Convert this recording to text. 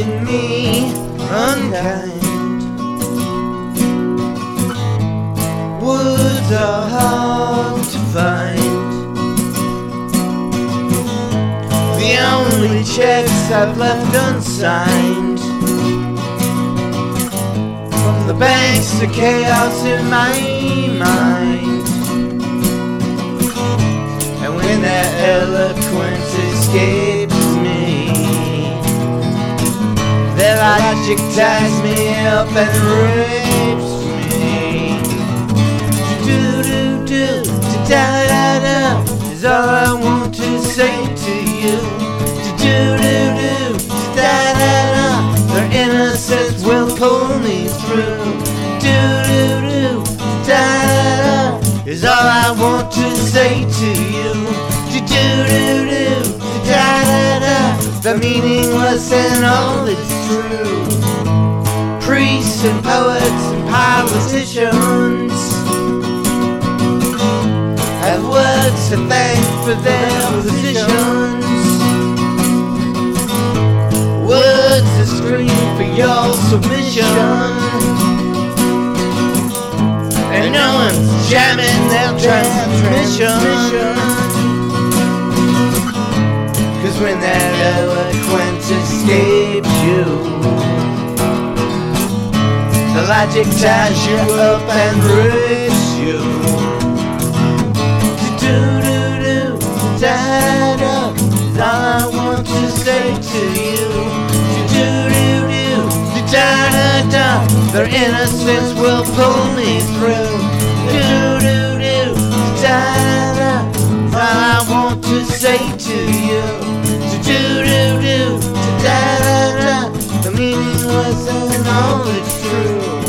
treating me unkind. Words are hard to find. The only checks I've left unsigned, from the banks to chaos in my mind. And when that eloquence escapes me, their logic ties me up and rapes me. Do-do-do, da-da-da, is all I want to say to you. Do-do-do, da-da-da, their innocence will pull me through. Do-do-do, da-da-da, is all I want to say to you. Do-do-do, da-da-da, the meaningless and all that's true. Priests and poets and politicians have words to thank for their positions. Words that scream for your submission. And no one's jamming their transmission. Cause when that eloquence escapes you, the logic ties you up and rapes you. Do-do-do, da-da, is all I want to say to you. Do-do-do, da-da-da, their innocence will pull me through. Do-do-do, da-da, is all I want to say to you. Do-do-do, da-da-da, the meaningless and all that's true.